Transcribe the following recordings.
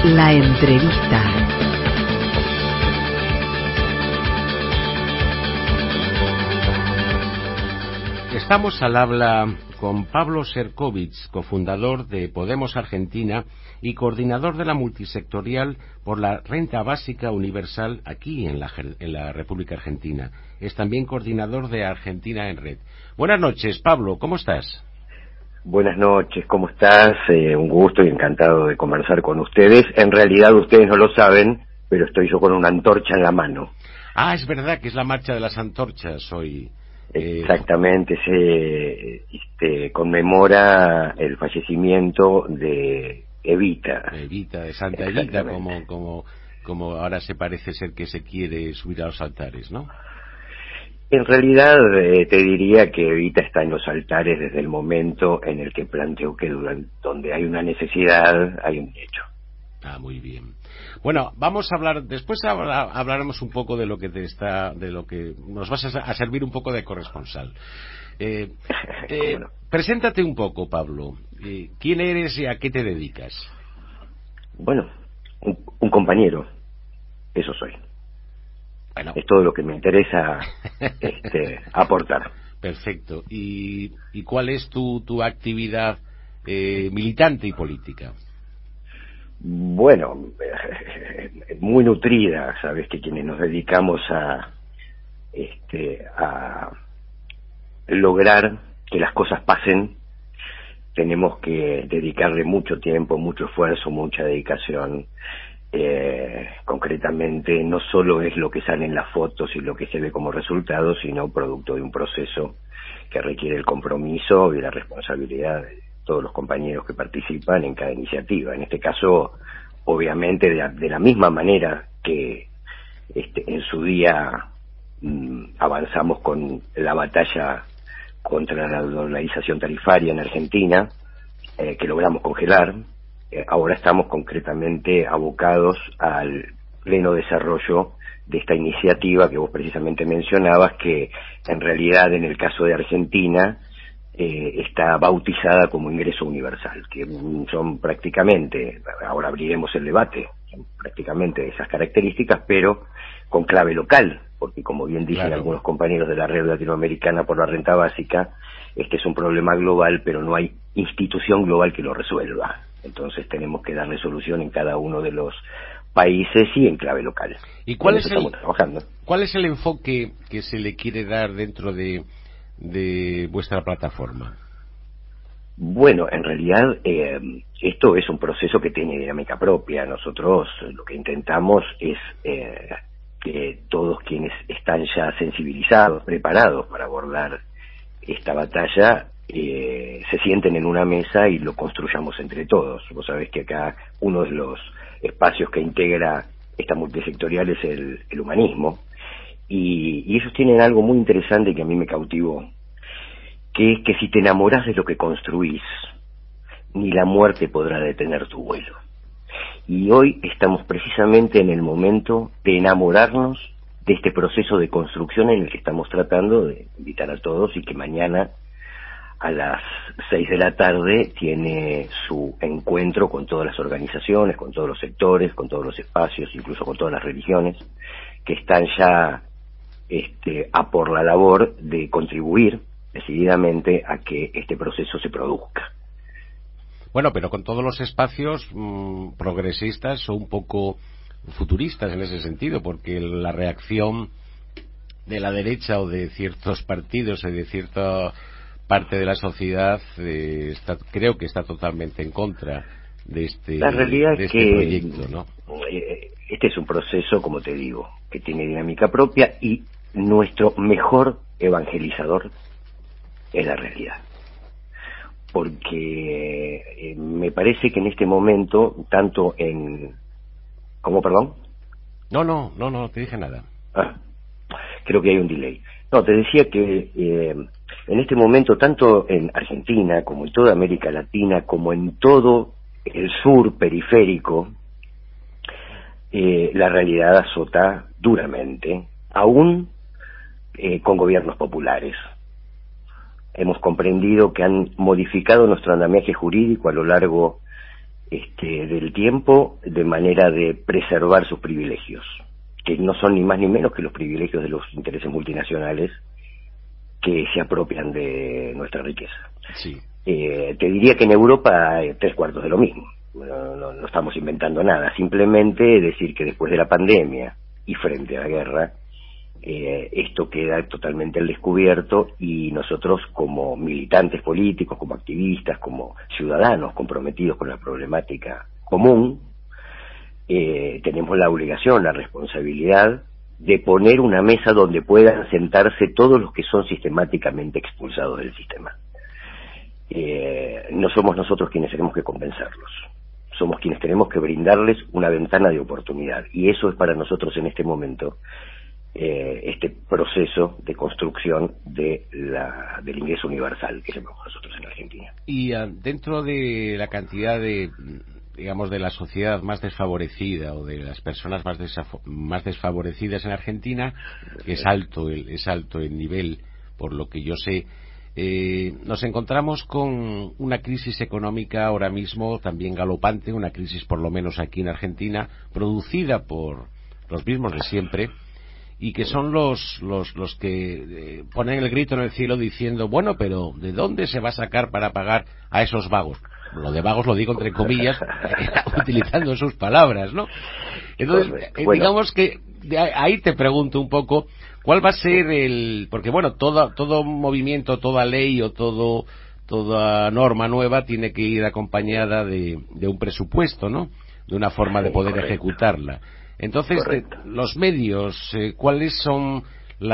La entrevista. Estamos al habla con Pablo Serkovich, cofundador de Podemos Argentina y coordinador de la multisectorial por la Renta Básica Universal aquí en la República Argentina. Es también coordinador de Argentina en Red. Buenas noches, Pablo, ¿cómo estás? Buenas noches, ¿cómo estás? Un gusto y encantado de conversar con ustedes. En realidad ustedes no lo saben, pero estoy yo con una antorcha en la mano. Ah, es verdad que es la marcha de las antorchas hoy. Exactamente, se conmemora el fallecimiento de Evita. Evita, de Santa Evita, como ahora se parece ser que se quiere subir a los altares, ¿no? En realidad te diría que Evita está en los altares desde el momento en el que planteó que donde hay una necesidad hay un hecho. Ah, muy bien. Bueno, vamos a hablar, después hablaremos un poco de lo que nos vas a servir un poco de corresponsal. Bueno. Preséntate un poco, Pablo. ¿Quién eres y a qué te dedicas? Bueno, un compañero, eso soy. Bueno. Es todo lo que me interesa aportar. Perfecto. ¿Y cuál es tu actividad militante y política? Bueno, muy nutrida, sabes que quienes nos dedicamos a lograr que las cosas pasen, tenemos que dedicarle mucho tiempo, mucho esfuerzo, mucha dedicación. Concretamente, no solo es lo que sale en las fotos y lo que se ve como resultado, sino producto de un proceso que requiere el compromiso y la responsabilidad de todos los compañeros que participan en cada iniciativa. En este caso, obviamente, de la misma manera que en su día avanzamos con la batalla contra la dolarización tarifaria en Argentina, que logramos congelar. Ahora estamos concretamente abocados al pleno desarrollo de esta iniciativa que vos precisamente mencionabas, que en realidad en el caso de Argentina está bautizada como ingreso universal, que son prácticamente, ahora abriremos el debate, son prácticamente esas características, pero con clave local, porque como bien dicen Claro. algunos compañeros de la red latinoamericana por la renta básica, este es un problema global, pero no hay institución global que lo resuelva. Entonces tenemos que darle solución en cada uno de los países y en clave local. ¿Y cuál estamos trabajando. ¿Cuál es el enfoque que se le quiere dar dentro de vuestra plataforma? Bueno, en realidad esto es un proceso que tiene dinámica propia. Nosotros lo que intentamos es que todos quienes están ya sensibilizados, preparados para abordar esta batalla, se sienten en una mesa y lo construyamos entre todos. Vos sabés que acá uno de los espacios que integra esta multisectorial es el humanismo, y ellos tienen algo muy interesante que a mí me cautivó, que es que si te enamorás de lo que construís, ni la muerte podrá detener tu vuelo. Y hoy estamos precisamente en el momento de enamorarnos de este proceso de construcción en el que estamos tratando de invitar a todos, y que mañana a las 6 de la tarde tiene su encuentro con todas las organizaciones, con todos los sectores, con todos los espacios, incluso con todas las religiones, que están ya a por la labor de contribuir decididamente a que este proceso se produzca. Bueno, pero con todos los espacios progresistas o un poco futuristas en ese sentido, porque la reacción de la derecha o de ciertos partidos o de cierta parte de la sociedad creo que está totalmente en contra de este proyecto, ¿no? Este es un proceso, como te digo, que tiene dinámica propia, y nuestro mejor evangelizador es la realidad. Porque me parece que en este momento, tanto en... ¿Cómo, perdón? No, te dije nada. Creo que hay un delay. No, te decía que en este momento, tanto en Argentina como en toda América Latina, como en todo el sur periférico, la realidad azota duramente, aún con gobiernos populares. Hemos comprendido que han modificado nuestro andamiaje jurídico a lo largo del tiempo de manera de preservar sus privilegios, que no son ni más ni menos que los privilegios de los intereses multinacionales que se apropian de nuestra riqueza. Sí. Te diría que en Europa hay 3/4 de lo mismo. No estamos inventando nada, simplemente decir que después de la pandemia y frente a la guerra, esto queda totalmente al descubierto, y nosotros, como militantes políticos, como activistas, como ciudadanos comprometidos con la problemática común, tenemos la obligación, la responsabilidad de poner una mesa donde puedan sentarse todos los que son sistemáticamente expulsados del sistema. No somos nosotros quienes tenemos que compensarlos, somos quienes tenemos que brindarles una ventana de oportunidad, y eso es para nosotros en este momento este proceso de construcción del ingreso universal que llamamos nosotros en Argentina. Y dentro de la cantidad de, digamos, de la sociedad más desfavorecida o de las personas más desfavorecidas en Argentina, que es alto el nivel, por lo que yo sé, nos encontramos con una crisis económica ahora mismo también galopante, una crisis por lo menos aquí en Argentina, producida por los mismos de siempre, y que son los que ponen el grito en el cielo diciendo, bueno, pero ¿de dónde se va a sacar para pagar a esos vagos? Lo de vagos lo digo entre comillas, utilizando sus palabras, ¿no? Entonces, digamos que ahí te pregunto un poco, ¿cuál va a ser porque bueno, todo movimiento, toda ley o toda norma nueva tiene que ir acompañada de un presupuesto, ¿no? De una forma de poder ejecutarla. Entonces, los medios, ¿cuáles son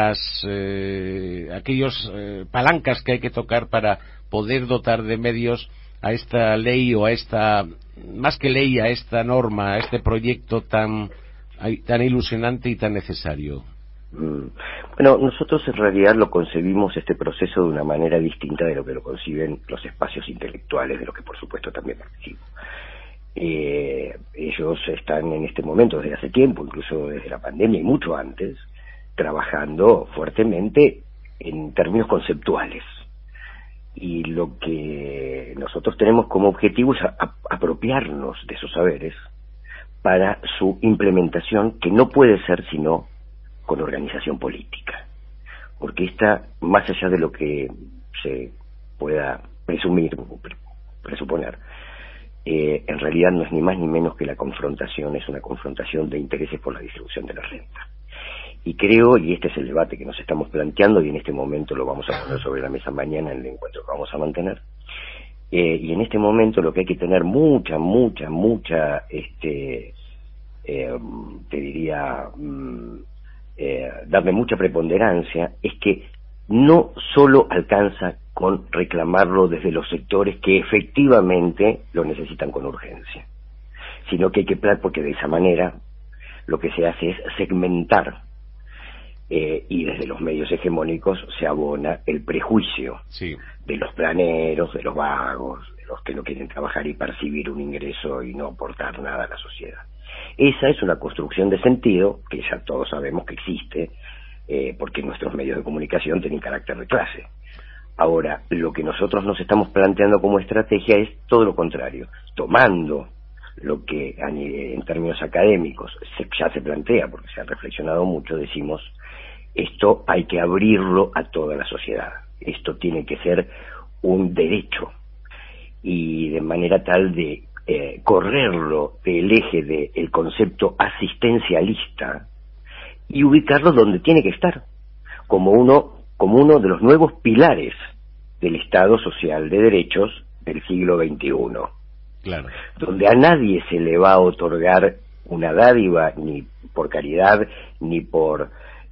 aquellos palancas que hay que tocar para poder dotar de medios a esta ley o más que ley, a esta norma, a este proyecto tan ilusionante y tan necesario? Bueno, nosotros en realidad lo concebimos este proceso de una manera distinta de lo que lo conciben los espacios intelectuales, de los que por supuesto también participo. Ellos están en este momento desde hace tiempo, incluso desde la pandemia y mucho antes, trabajando fuertemente en términos conceptuales, y lo que nosotros tenemos como objetivo es apropiarnos de esos saberes para su implementación, que no puede ser sino con organización política, porque esta, más allá de lo que se pueda presuponer, en realidad no es ni más ni menos que la confrontación, es una confrontación de intereses por la distribución de la renta. Y creo, y este es el debate que nos estamos planteando, y en este momento lo vamos a poner sobre la mesa mañana en el encuentro que vamos a mantener, y en este momento lo que hay que tener te diría, darle mucha preponderancia, es que no solo alcanza con reclamarlo desde los sectores que efectivamente lo necesitan con urgencia, sino que hay que porque de esa manera lo que se hace es segmentar, y desde los medios hegemónicos se abona el prejuicio de los planeros, de los vagos, de los que no quieren trabajar y percibir un ingreso y no aportar nada a la sociedad. Esa es una construcción de sentido que ya todos sabemos que existe, porque nuestros medios de comunicación tienen carácter de clase. Ahora, lo que nosotros nos estamos planteando como estrategia es todo lo contrario, tomando lo que en términos académicos ya se plantea, porque se ha reflexionado mucho, decimos, esto hay que abrirlo a toda la sociedad, esto tiene que ser un derecho, y de manera tal de correrlo del eje del concepto asistencialista y ubicarlo donde tiene que estar, como uno de los nuevos pilares del Estado social de derechos del siglo XXI. Claro. Donde a nadie se le va a otorgar una dádiva, ni por caridad, ni por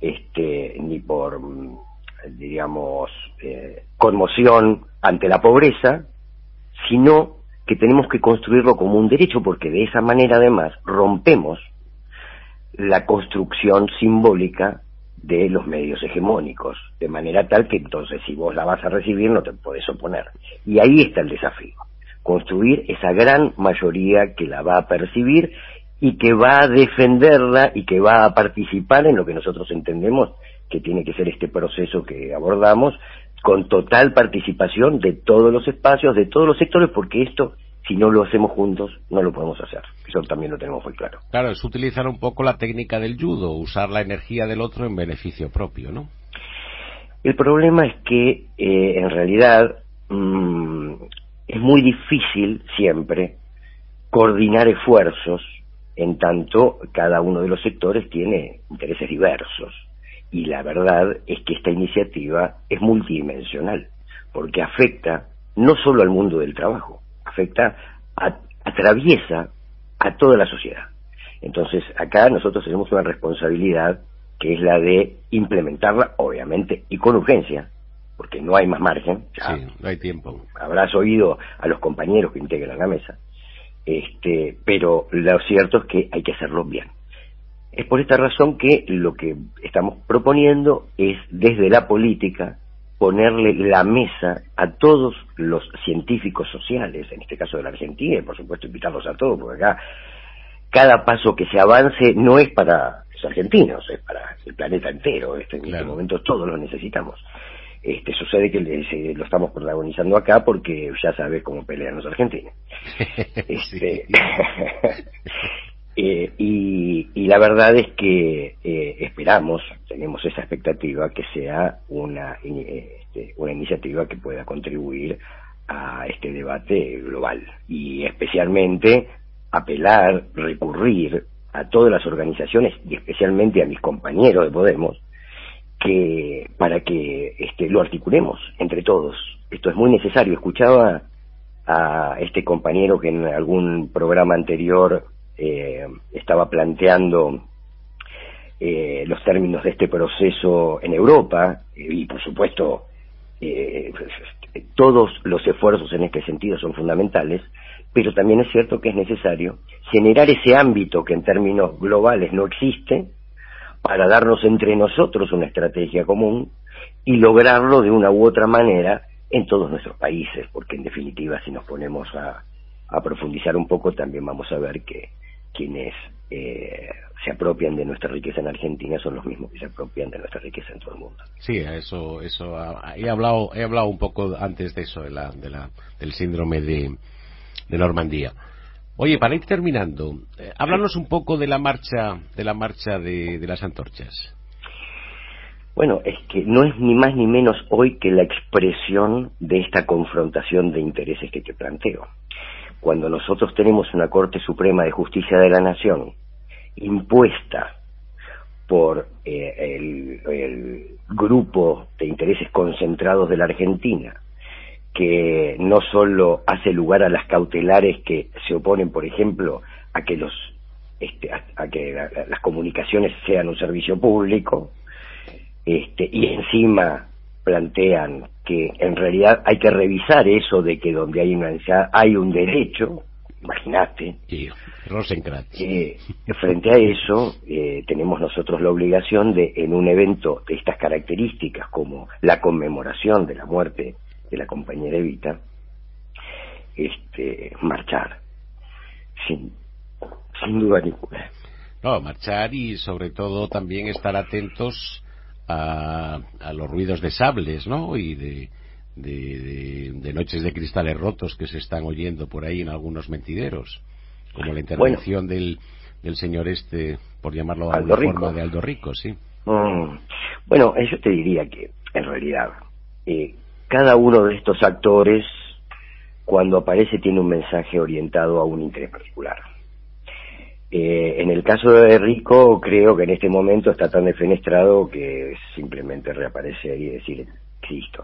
digamos, conmoción ante la pobreza, sino que tenemos que construirlo como un derecho, porque de esa manera además rompemos la construcción simbólica de los medios hegemónicos, de manera tal que entonces si vos la vas a recibir no te podés oponer. Y ahí está el desafío, construir esa gran mayoría que la va a percibir y que va a defenderla y que va a participar en lo que nosotros entendemos que tiene que ser este proceso que abordamos, con total participación de todos los espacios, de todos los sectores, porque esto, si no lo hacemos juntos, no lo podemos hacer. Eso también lo tenemos muy claro. Claro, es utilizar un poco la técnica del judo, usar la energía del otro en beneficio propio, ¿no? El problema es que, en realidad, es muy difícil siempre coordinar esfuerzos, en tanto cada uno de los sectores tiene intereses diversos. Y la verdad es que esta iniciativa es multidimensional, porque afecta no solo al mundo del trabajo, atraviesa a toda la sociedad. Entonces, acá nosotros tenemos una responsabilidad que es la de implementarla, obviamente, y con urgencia, porque no hay más margen. Sí, no hay tiempo. Habrás oído a los compañeros que integran la mesa, pero lo cierto es que hay que hacerlo bien. Es por esta razón que lo que estamos proponiendo es, desde la política, ponerle la mesa a todos los científicos sociales, en este caso de la Argentina, y por supuesto invitarlos a todos, porque acá cada paso que se avance no es para los argentinos, es para el planeta entero. En este momento todos lo necesitamos. Sucede que lo estamos protagonizando acá porque ya sabes cómo pelean los argentinos. Y la verdad es que esperamos, tenemos esa expectativa que sea una iniciativa que pueda contribuir a este debate global, y especialmente apelar, recurrir a todas las organizaciones y especialmente a mis compañeros de Podemos, para que lo articulemos entre todos. Esto es muy necesario. Escuchaba a este compañero que en algún programa anterior estaba planteando los términos de este proceso en Europa, y por supuesto todos los esfuerzos en este sentido son fundamentales, pero también es cierto que es necesario generar ese ámbito que en términos globales no existe, para darnos entre nosotros una estrategia común y lograrlo de una u otra manera en todos nuestros países, porque en definitiva, si nos ponemos a profundizar un poco, también vamos a ver que quienes se apropian de nuestra riqueza en Argentina son los mismos que se apropian de nuestra riqueza en todo el mundo. Sí, eso he hablado un poco antes de eso, del síndrome de Normandía. Oye, para ir terminando, háblanos un poco de la marcha de las antorchas. Bueno, es que no es ni más ni menos hoy que la expresión de esta confrontación de intereses que te planteo. Cuando nosotros tenemos una Corte Suprema de Justicia de la Nación impuesta por el grupo de intereses concentrados de la Argentina, que no solo hace lugar a las cautelares que se oponen, por ejemplo, a que las comunicaciones sean un servicio público, y encima plantean que en realidad hay que revisar eso de que donde hay una necesidad hay un derecho, imagínate. Y Rosenkrantz. Frente a eso, tenemos nosotros la obligación de, en un evento de estas características, como la conmemoración de la muerte de la compañera Evita, marchar, sin duda ninguna. No, marchar, y sobre todo también estar atentos a los ruidos de sables, ¿no? Y de noches de cristales rotos que se están oyendo por ahí en algunos mentideros, como la intervención del señor por llamarlo de alguna forma, de Aldo Rico, sí. Bueno, yo te diría que en realidad cada uno de estos actores, cuando aparece, tiene un mensaje orientado a un interés particular. En el caso de Rico, creo que en este momento está tan defenestrado que simplemente reaparece ahí y decir, existo.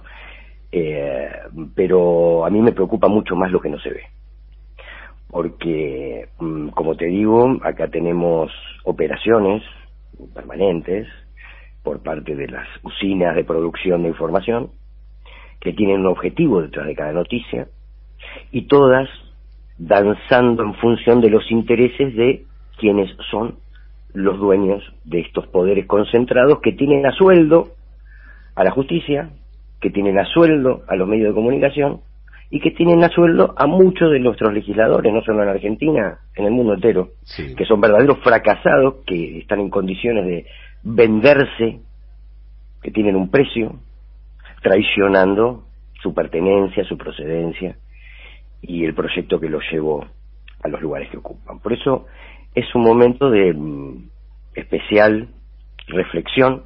Pero a mí me preocupa mucho más lo que no se ve. Porque, como te digo, acá tenemos operaciones permanentes por parte de las usinas de producción de información, que tienen un objetivo detrás de cada noticia, y todas danzando en función de los intereses de quienes son los dueños de estos poderes concentrados, que tienen a sueldo a la justicia, que tienen a sueldo a los medios de comunicación, y que tienen a sueldo a muchos de nuestros legisladores, no solo en Argentina, en el mundo entero, sí, que son verdaderos fracasados, que están en condiciones de venderse, que tienen un precio, traicionando su pertenencia, su procedencia y el proyecto que los llevó a los lugares que ocupan. Por eso es un momento de especial reflexión,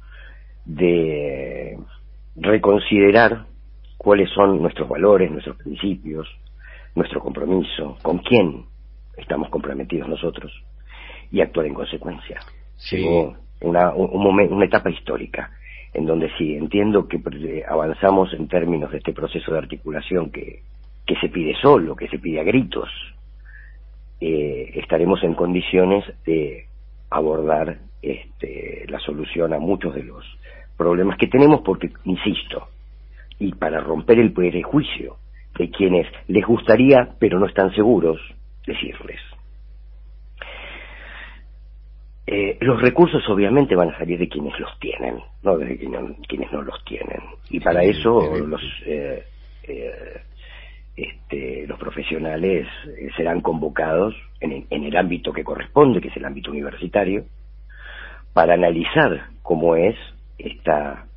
de reconsiderar cuáles son nuestros valores, nuestros principios, nuestro compromiso, con quién estamos comprometidos nosotros y actuar en consecuencia. Sí. Llegó una etapa histórica en donde sí entiendo que avanzamos en términos de este proceso de articulación que se pide solo, que se pide a gritos. Estaremos en condiciones de abordar la solución a muchos de los problemas que tenemos, porque, insisto, y para romper el prejuicio de quienes les gustaría, pero no están seguros, decirles. Los recursos obviamente van a salir de quienes los tienen, no de quienes no los tienen. Y para eso los profesionales serán convocados en el ámbito que corresponde, que es el ámbito universitario, para analizar cómo es esta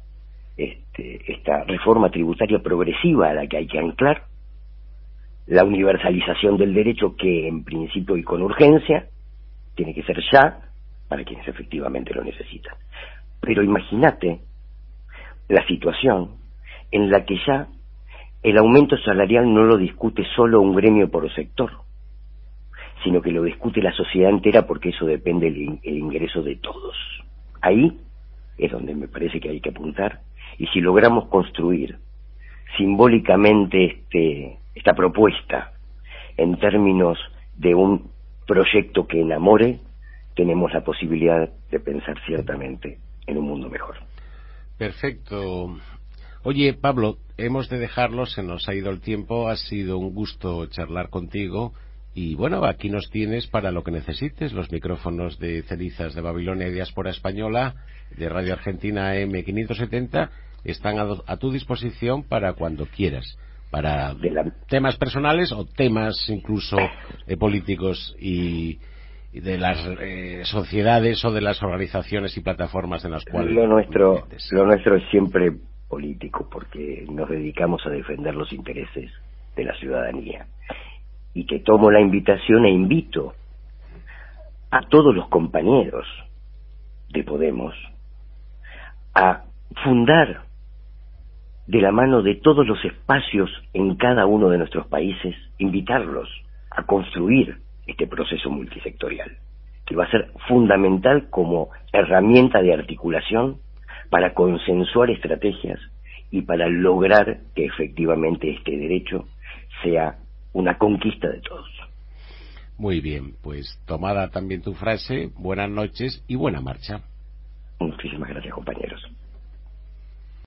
reforma tributaria progresiva a la que hay que anclar, la universalización del derecho que en principio y con urgencia tiene que ser ya para quienes efectivamente lo necesitan. Pero imagínate la situación en la que ya el aumento salarial no lo discute solo un gremio por sector, sino que lo discute la sociedad entera, porque eso depende del ingreso de todos. Ahí es donde me parece que hay que apuntar, y si logramos construir simbólicamente esta propuesta en términos de un proyecto que enamore, tenemos la posibilidad de pensar ciertamente en un mundo mejor. Perfecto. Oye, Pablo, hemos de dejarlo, se nos ha ido el tiempo, ha sido un gusto charlar contigo y bueno, aquí nos tienes para lo que necesites, los micrófonos de Cenizas de Babilonia y Diáspora Española de Radio Argentina M570 están a tu disposición para cuando quieras, para temas personales o temas incluso políticos y de las sociedades o de las organizaciones y plataformas en las cuales lo nuestro es siempre político, porque nos dedicamos a defender los intereses de la ciudadanía, y que tomo la invitación e invito a todos los compañeros de Podemos a fundar de la mano de todos los espacios en cada uno de nuestros países, invitarlos a construir este proceso multisectorial, que va a ser fundamental como herramienta de articulación para consensuar estrategias y para lograr que efectivamente este derecho sea una conquista de todos. Muy bien, pues tomada también tu frase, buenas noches y buena marcha. Muchísimas gracias, compañeros.